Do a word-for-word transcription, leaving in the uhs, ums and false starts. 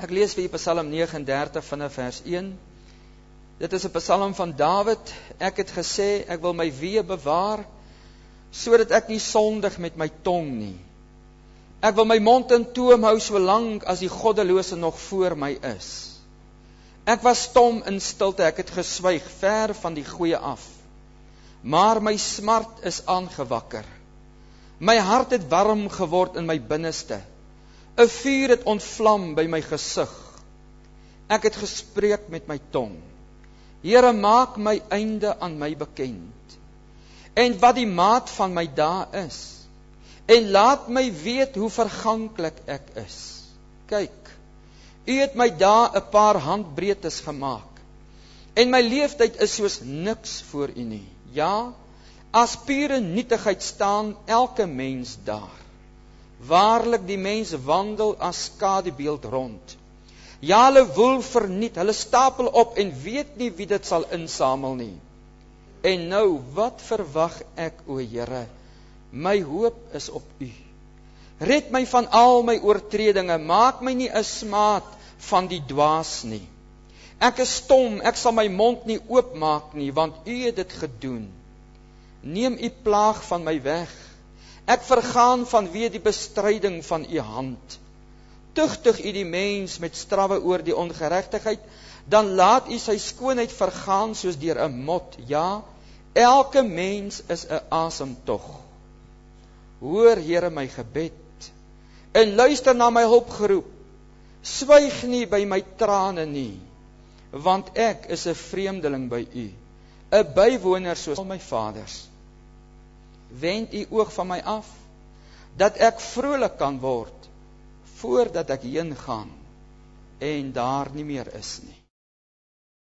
Ek lees vir u Psalm negenendertig vanaf vers een. Dit is 'n Psalm van Dawid. Ek het gesê, ek wil my weë bewaar, sodat ek nie sondig met my tong nie. Ek wil my mond in toom hou solank as die goddelose nog voor my is. Ek was stom in stilte, ek het geswyg ver van die goeie af. Maar my smart is aangewakker. My hart het warm geword in my binneste. 'n Vuur het ontvlam by my gesig. Ek het gespreek met my tong. Here, maak my einde aan my bekend. En wat die maat van my dae is. En laat my weet hoe verganklik ek is. Kyk, u het my dae 'n paar handbreedtes gemaak. En my leeftyd is soos niks voor u nie. Ja, as pure nietigheid staan elke mens daar. Waarlik, die mens wandel as skadubeeld rond. Ja, hulle woel verniet, hulle stapel op en weet nie wie dit sal insamel nie. En nou, wat verwag ek, o Here? My hoop is op u. Red my van al my oortredinge, maak my nie 'n smaad van die dwaas nie. Ek is stom, ek sal my mond nie oopmaak nie, want u het dit gedoen. Neem u plaag van my weg. Ek vergaan vanweë die bestryding van u hand. Tugtig u die mens met strawwe oor die ongeregtigheid, dan laat u sy skoonheid vergaan soos deur 'n mot. Ja, elke mens is 'n asemtog. Hoor, Here, my gebed en luister na my hulpgeroep. Swyg nie by my trane nie, want ek is 'n vreemdeling by u, 'n bywoner soos al my vaders. Wend u oog van my af, dat ek vrolik kan word, voordat ek heen gaan en daar nie meer is nie.